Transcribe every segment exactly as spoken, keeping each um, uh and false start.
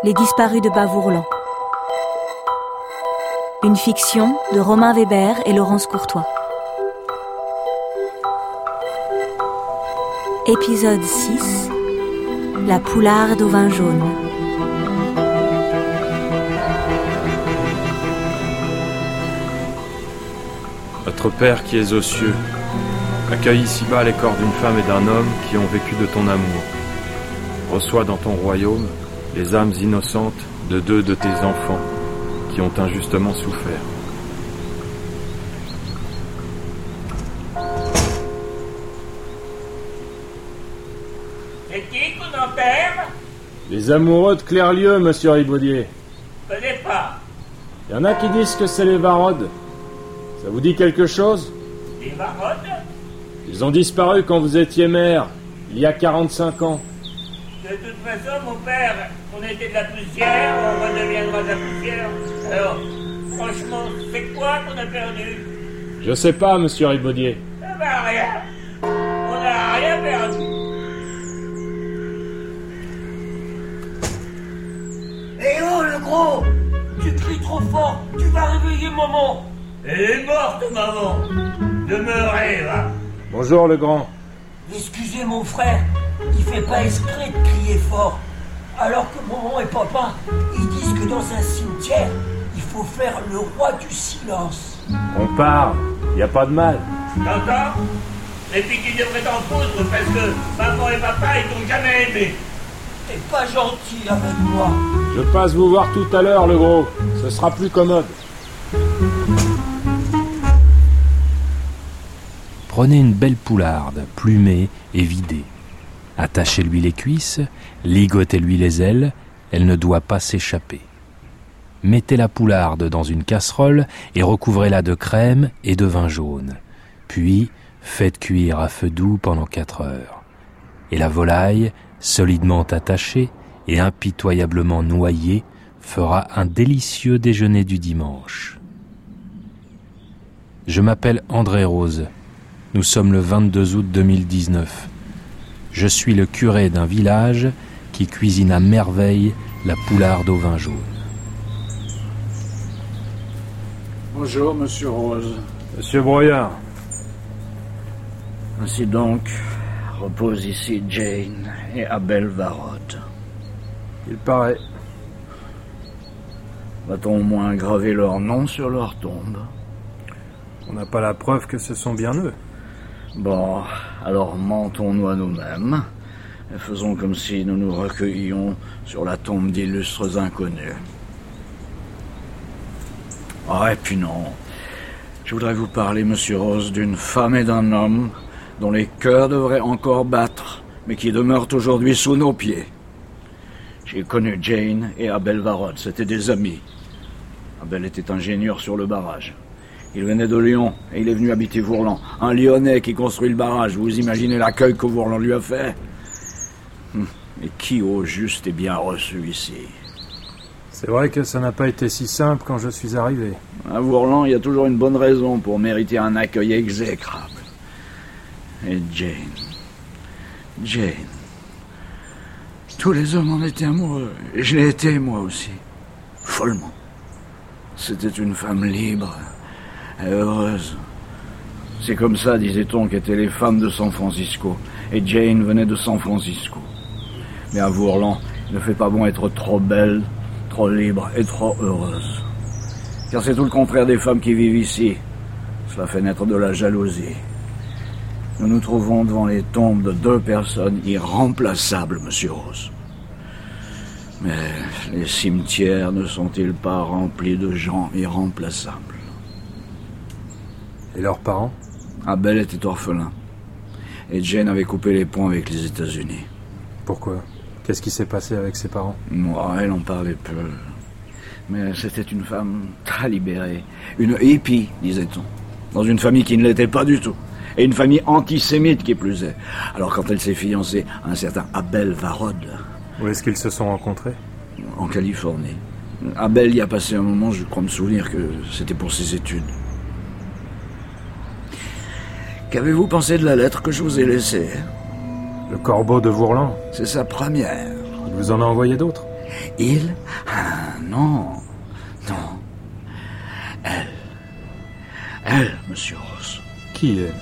Les disparus de Bas-Vourlan. Une fiction de Romain Weber et Laurence Courtois. Épisode six. La poularde au vin jaune. Notre Père qui es aux cieux, accueille ici-bas les corps d'une femme et d'un homme qui ont vécu de ton amour. Reçois dans ton royaume les âmes innocentes de deux de tes enfants qui ont injustement souffert. C'est qui qu'on enterre? Les amoureux de Clerlieu, monsieur Ribaudier. Je connais pas. Il y en a qui disent que c'est les Varrodes. Ça vous dit quelque chose? Les Varrodes? Ils ont disparu quand vous étiez maire, il y a quarante-cinq ans. De toute façon, mon père, on était de la poussière, on redeviendra de la poussière. Alors, franchement, c'est quoi qu'on a perdu? Je sais pas, monsieur Ribaudier. Ça va rien. On n'a rien perdu. Eh oh, le gros! Tu cries trop fort, tu vas réveiller maman. Elle est morte, maman. Demeurez, va. Bonjour, le grand. Excusez mon frère, il fait pas exprès de crier fort. Alors que maman et papa, ils disent que dans un cimetière, il faut faire le roi du silence. On part, y a pas de mal. T'entends? Et puis tu devrais t'en foutre parce que maman et papa, ils t'ont jamais aimé. T'es pas gentil avec moi. Je passe vous voir tout à l'heure, le gros. Ce sera plus commode. Prenez une belle poularde, plumée et vidée. Attachez-lui les cuisses, ligotez-lui les ailes, elle ne doit pas s'échapper. Mettez la poularde dans une casserole et recouvrez-la de crème et de vin jaune. Puis, faites cuire à feu doux pendant quatre heures. Et la volaille, solidement attachée et impitoyablement noyée, fera un délicieux déjeuner du dimanche. Je m'appelle André Rose. Nous sommes le vingt-deux août deux mille dix-neuf. Je suis le curé d'un village qui cuisine à merveille la poularde au vin jaune. Bonjour, monsieur Rose. Monsieur Broyard. Ainsi donc, reposent ici Jane et Abel Varrode. Il paraît. Va-t-on au moins graver leur nom sur leur tombe? On n'a pas la preuve que ce sont bien eux. Bon, alors mentons-nous à nous-mêmes et faisons comme si nous nous recueillions sur la tombe d'illustres inconnus. Ah, et puis non. Je voudrais vous parler, monsieur Rose, d'une femme et d'un homme dont les cœurs devraient encore battre, mais qui demeurent aujourd'hui sous nos pieds. J'ai connu Jane et Abel Varrode, c'étaient des amis. Abel était ingénieur sur le barrage. Il venait de Lyon et il est venu habiter Vourlan. Un Lyonnais qui construit le barrage. Vous imaginez l'accueil que Vourlan lui a fait? Mais qui au juste est bien reçu ici? C'est vrai que ça n'a pas été si simple quand je suis arrivé. À Vourlan, il y a toujours une bonne raison pour mériter un accueil exécrable. Et Jane... Jane... Tous les hommes en étaient amoureux. Et je l'ai été, moi aussi. Follement. C'était une femme libre... et heureuse. C'est comme ça, disait-on, qu'étaient les femmes de San Francisco. Et Jane venait de San Francisco. Mais à Vourlan, il ne fait pas bon être trop belle, trop libre et trop heureuse. Car c'est tout le contraire des femmes qui vivent ici. Cela fait naître de la jalousie. Nous nous trouvons devant les tombes de deux personnes irremplaçables, monsieur Rose. Mais les cimetières ne sont-ils pas remplis de gens irremplaçables? Et leurs parents? Abel était orphelin. Et Jane avait coupé les ponts avec les États-Unis. Pourquoi? Qu'est-ce qui s'est passé avec ses parents? Moi, elle en parlait peu. Mais c'était une femme très libérée. Une hippie, disait-on. Dans une famille qui ne l'était pas du tout. Et une famille antisémite qui plus est. Alors quand elle s'est fiancée à un certain Abel Varrode... Où est-ce qu'ils se sont rencontrés? En Californie. Abel y a passé un moment, je crois me souvenir que c'était pour ses études. Qu'avez-vous pensé de la lettre que je vous ai laissée? Le corbeau de Vourlan. C'est sa première. Il vous en a envoyé d'autres? Il? Ah, non. Non. Elle. Elle, monsieur Ross. Qui est?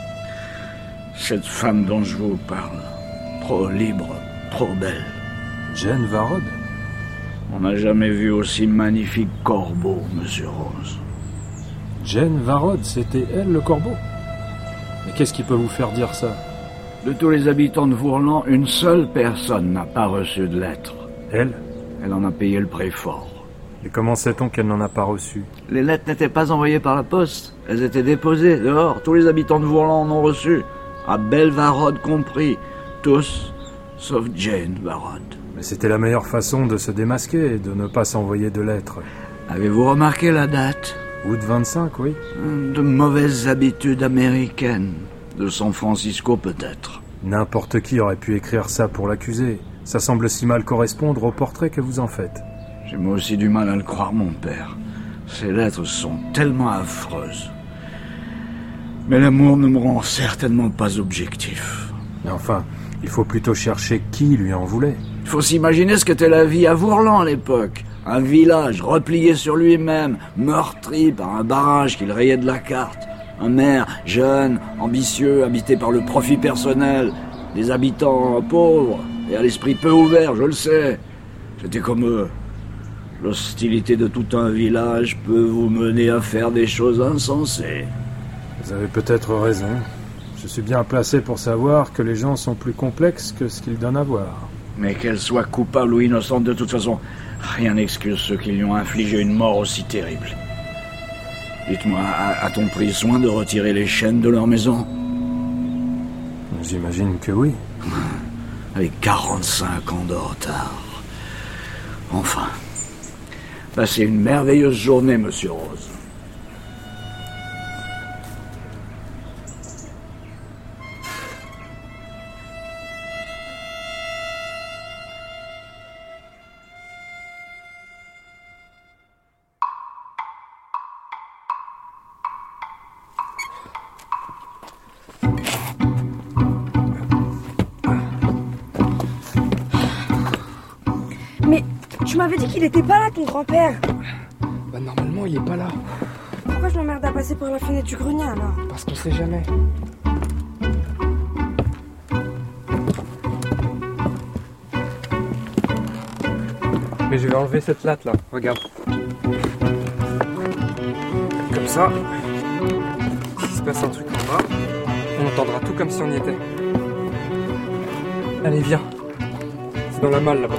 Cette femme dont je vous parle. Trop libre, trop belle. Jane Varod? On n'a jamais vu aussi magnifique corbeau, monsieur Rose. Jane Varod, c'était elle le corbeau? Mais qu'est-ce qui peut vous faire dire ça? De tous les habitants de Vourland, une seule personne n'a pas reçu de lettre. Elle? Elle en a payé le prix fort. Et comment sait-on qu'elle n'en a pas reçu? Les lettres n'étaient pas envoyées par la poste. Elles étaient déposées dehors. Tous les habitants de Vourland en ont reçu. À Belvarod compris. Tous, sauf Jane Varod. Mais c'était la meilleure façon de se démasquer et de ne pas s'envoyer de lettres. Avez-vous remarqué la date? Août vingt-cinq, oui. De mauvaises habitudes américaines. De San Francisco, peut-être. N'importe qui aurait pu écrire ça pour l'accuser. Ça semble si mal correspondre au portrait que vous en faites. J'ai moi aussi du mal à le croire, mon père. Ces lettres sont tellement affreuses. Mais l'amour ne me rend certainement pas objectif. Mais enfin, il faut plutôt chercher qui lui en voulait. Il faut s'imaginer ce qu'était la vie à Vourland à l'époque. Un village replié sur lui-même, meurtri par un barrage qu'il rayait de la carte. Un maire jeune, ambitieux, habité par le profit personnel. Des habitants pauvres et à l'esprit peu ouvert, je le sais. J'étais comme eux. L'hostilité de tout un village peut vous mener à faire des choses insensées. Vous avez peut-être raison. Je suis bien placé pour savoir que les gens sont plus complexes que ce qu'ils donnent à voir. Mais qu'elle soit coupable ou innocente, de toute façon, rien n'excuse ceux qui lui ont infligé une mort aussi terrible. Dites-moi, a-t-on pris soin de retirer les chaînes de leur maison? J'imagine que oui. Avec quarante-cinq ans de retard. Enfin, passez une merveilleuse journée, monsieur Rose. Mais tu m'avais dit qu'il était pas là, ton grand-père. Bah normalement il est pas là. Pourquoi je m'emmerde à passer par la fenêtre du grenier alors? Parce qu'on sait jamais. Mais je vais enlever cette latte là, regarde. Comme ça, s'il se passe un truc en bas, on entendra tout comme si on y était. Allez viens, c'est dans la malle là-bas.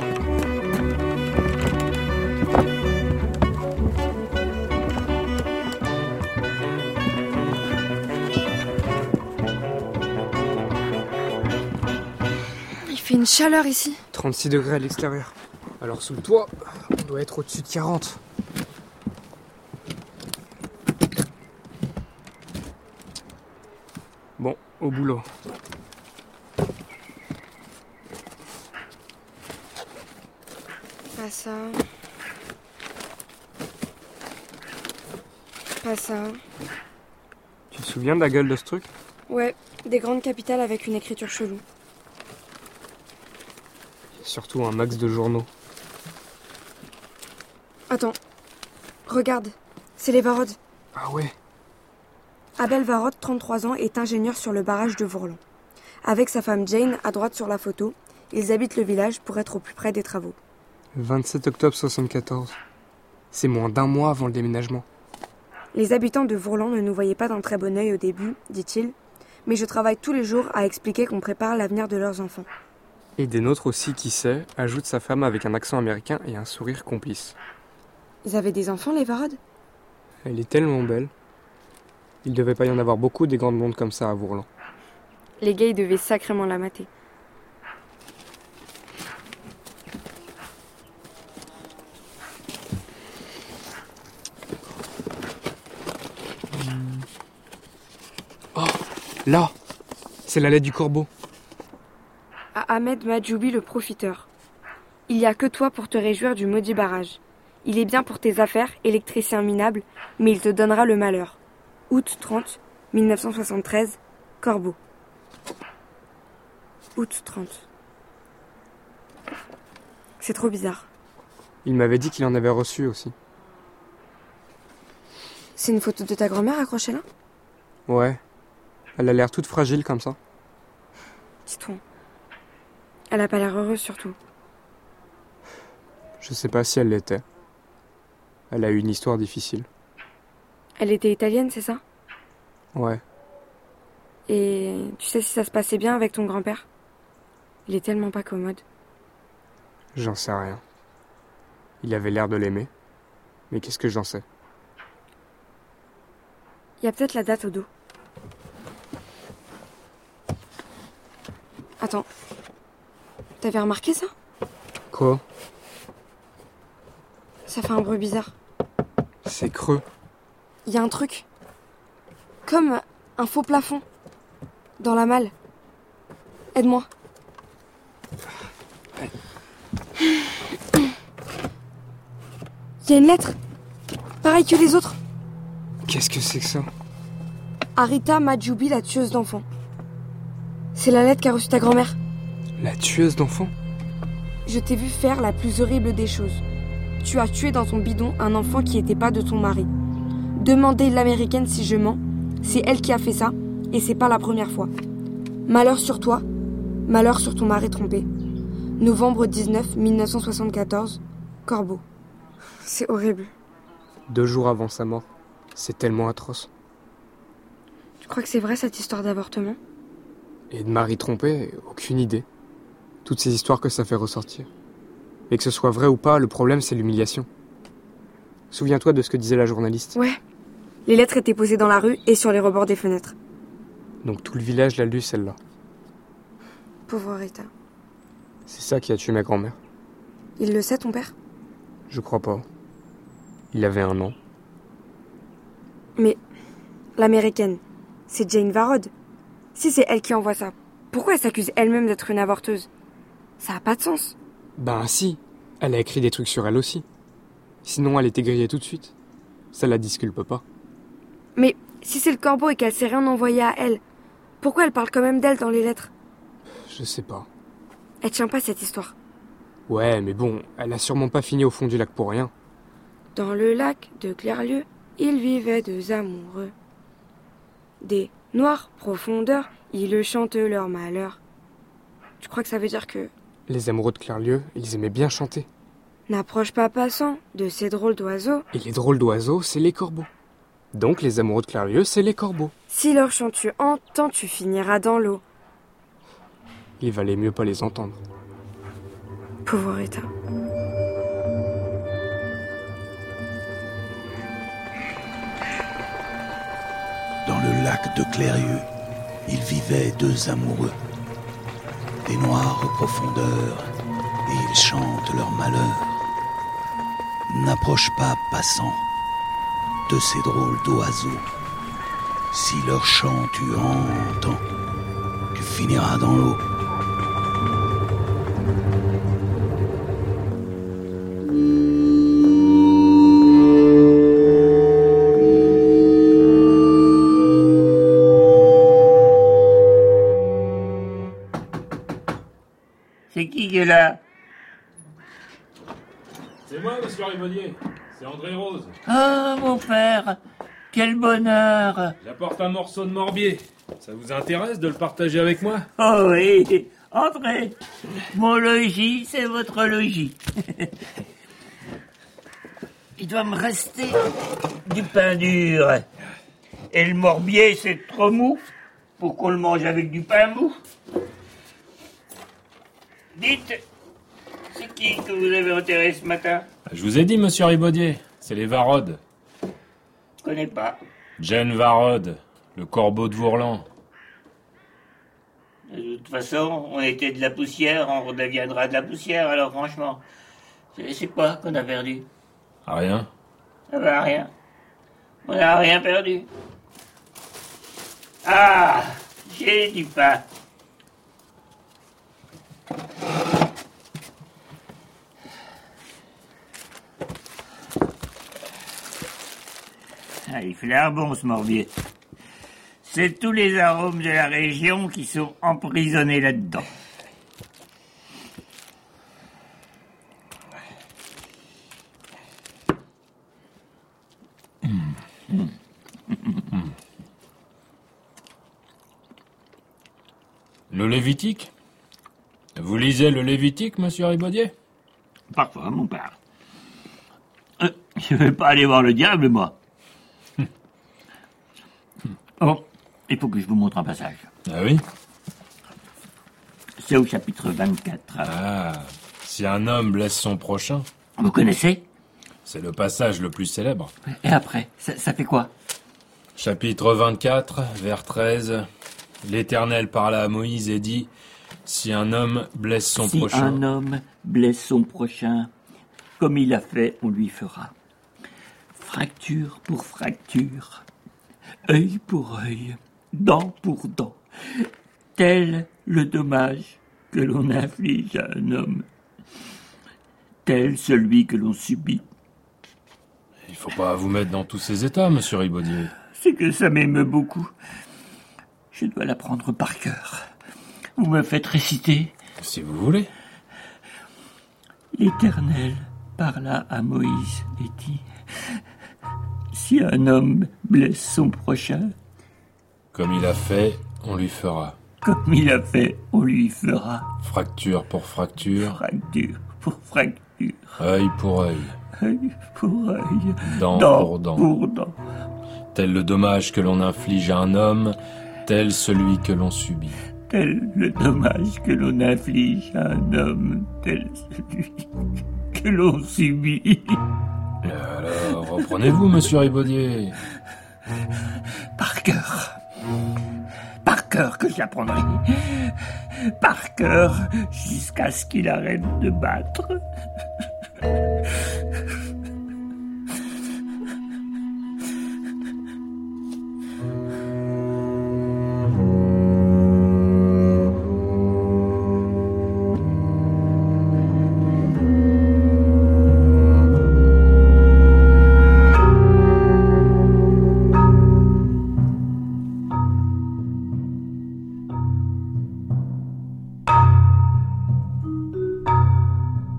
Il fait une chaleur ici. trente-six degrés à l'extérieur. Alors sous le toit, on doit être au-dessus de quarante. Bon, au boulot. Pas ça. Pas ça. Tu te souviens de la gueule de ce truc? Ouais, des grandes capitales avec une écriture chelou. Surtout un max de journaux. Attends, regarde, c'est les Varod. Ah ouais. Abel Varod, trente-trois ans, est ingénieur sur le barrage de Vourland. Avec sa femme Jane, à droite sur la photo, ils habitent le village pour être au plus près des travaux. vingt-sept octobre soixante-quatorze. C'est moins d'un mois avant le déménagement. Les habitants de Vourland ne nous voyaient pas d'un très bon œil au début, dit-il, mais je travaille tous les jours à expliquer qu'on prépare l'avenir de leurs enfants. Et des nôtres aussi, qui sait, ajoute sa femme avec un accent américain et un sourire complice. Ils avaient des enfants, les Varod? Elle est tellement belle. Il devait pas y en avoir beaucoup des grandes blondes comme ça à Vourland. Les gays devaient sacrément la mater. Oh, là, c'est la lettre du corbeau. À Ahmed Majoubi, le profiteur. Il n'y a que toi pour te réjouir du maudit barrage. Il est bien pour tes affaires, électricien minable, mais il te donnera le malheur. Août trente, mille neuf cent soixante-treize, Corbeau. Août trente. C'est trop bizarre. Il m'avait dit qu'il en avait reçu aussi. C'est une photo de ta grand-mère accrochée là? Ouais. Elle a l'air toute fragile comme ça. Dis-toi. Elle a pas l'air heureuse surtout. Je sais pas si elle l'était. Elle a eu une histoire difficile. Elle était italienne, c'est ça? Ouais. Et tu sais si ça se passait bien avec ton grand-père? Il est tellement pas commode. J'en sais rien. Il avait l'air de l'aimer. Mais qu'est-ce que j'en sais? Il y a peut-être la date au dos. Attends. T'avais remarqué ça? Quoi? Ça fait un bruit bizarre. C'est creux. Il y a un truc. Comme un faux plafond. Dans la malle. Aide-moi. Il y a une lettre. Pareil que les autres. Qu'est-ce que c'est que ça? Arita Majoubi, la tueuse d'enfants. C'est la lettre qu'a reçue ta grand-mère. La tueuse d'enfants? Je t'ai vu faire la plus horrible des choses. Tu as tué dans ton bidon un enfant qui n'était pas de ton mari. Demandez l'américaine si je mens. C'est elle qui a fait ça, et c'est pas la première fois. Malheur sur toi, malheur sur ton mari trompé. Novembre dix-neuf mille neuf cent soixante-quatorze, Corbeau. C'est horrible. Deux jours avant sa mort. C'est tellement atroce. Tu crois que c'est vrai cette histoire d'avortement? Et de mari trompé, aucune idée. Toutes ces histoires que ça fait ressortir. Et que ce soit vrai ou pas, le problème c'est l'humiliation. Souviens-toi de ce que disait la journaliste. Ouais. Les lettres étaient posées dans la rue et sur les rebords des fenêtres. Donc tout le village l'a lu celle-là. Pauvre Rita. C'est ça qui a tué ma grand-mère. Il le sait ton père? Je crois pas. Il avait un an. Mais l'américaine, c'est Jane Varod. Si c'est elle qui envoie ça, pourquoi elle s'accuse elle-même d'être une avorteuse? Ça a pas de sens. Ben si, elle a écrit des trucs sur elle aussi. Sinon elle était grillée tout de suite. Ça la disculpe pas. Mais si c'est le Corbeau et qu'elle s'est rien envoyé à elle, pourquoi elle parle quand même d'elle dans les lettres? Je sais pas. Elle tient pas cette histoire. Ouais, mais bon, elle a sûrement pas fini au fond du lac pour rien. Dans le lac de Clairlieu, il vivait deux amoureux. Des noires profondeurs, ils chantent leur malheur. Tu crois que ça veut dire que... Les amoureux de Clairlieu, ils aimaient bien chanter. N'approche pas passant de ces drôles d'oiseaux. Et les drôles d'oiseaux, c'est les corbeaux. Donc les amoureux de Clairlieu, c'est les corbeaux. Si leur chant tu entends, tu finiras dans l'eau. Il valait mieux pas les entendre. Pauvre Rita. Dans le lac de Clairieux, il vivait deux amoureux. Des noirs profondeurs, et ils chantent leur malheur. N'approche pas, passant, de ces drôles d'oiseaux. Si leur chant tu entends, tu finiras dans l'eau. C'est qui qui est là? C'est moi, monsieur Ribaudier. C'est André Rose. Ah, mon père, quel bonheur! J'apporte un morceau de morbier. Ça vous intéresse de le partager avec moi? Oh oui, entrez. Mon logis, c'est votre logis. Il doit me rester du pain dur. Et le morbier, c'est trop mou pour qu'on le mange avec du pain mou. Dites, c'est qui que vous avez enterré ce matin? Je vous ai dit, monsieur Ribaudier, c'est les Varod. Je connais pas. Jane Varod, le corbeau de Vourlan. De toute façon, on était de la poussière, on redeviendra de la poussière, alors franchement, c'est quoi qu'on a perdu? Rien. Ah ben rien. On n'a rien perdu. Ah, j'ai du pain. Ah, il fait l'air bon ce morbier. C'est tous les arômes de la région qui sont emprisonnés là-dedans. Le Lévitique? Vous lisez le Lévitique, monsieur Ribaudier? Parfois, mon père. Euh, je vais pas aller voir le diable, moi. Bon, il faut que je vous montre un passage. Ah oui? C'est au chapitre vingt-quatre. Ah, si un homme blesse son prochain. Vous connaissez? C'est le passage le plus célèbre. Et après, ça, ça fait quoi? Chapitre vingt-quatre, vers treize. L'Éternel parla à Moïse et dit, si un homme blesse son si prochain... Si un homme blesse son prochain, comme il a fait, on lui fera. Fracture pour fracture, œil pour œil, dent pour dent, tel le dommage que l'on inflige à un homme, tel celui que l'on subit. Il faut pas vous mettre dans tous ces états, monsieur Ribaudier. C'est que ça m'émeut beaucoup. Je dois l'apprendre par cœur. Vous me faites réciter? Si vous voulez. L'Éternel parla à Moïse et dit, si un homme blesse son prochain, comme il a fait, on lui fera. Comme il a fait, on lui fera. Fracture pour fracture. Fracture pour fracture. Œil pour œil. Œil pour œil. Dent, dent pour dent. Pour dent. Tel le dommage que l'on inflige à un homme, tel celui que l'on subit. Tel le dommage que l'on inflige à un homme, tel celui que l'on subit. Alors, reprenez-vous, monsieur Ribaudier. Par cœur. Par cœur que j'apprendrai. Par cœur jusqu'à ce qu'il arrête de battre.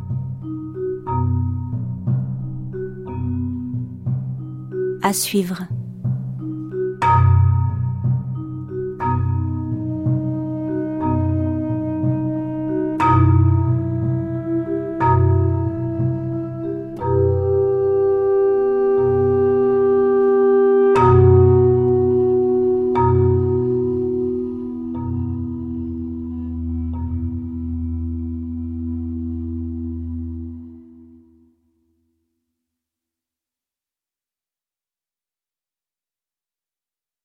À suivre.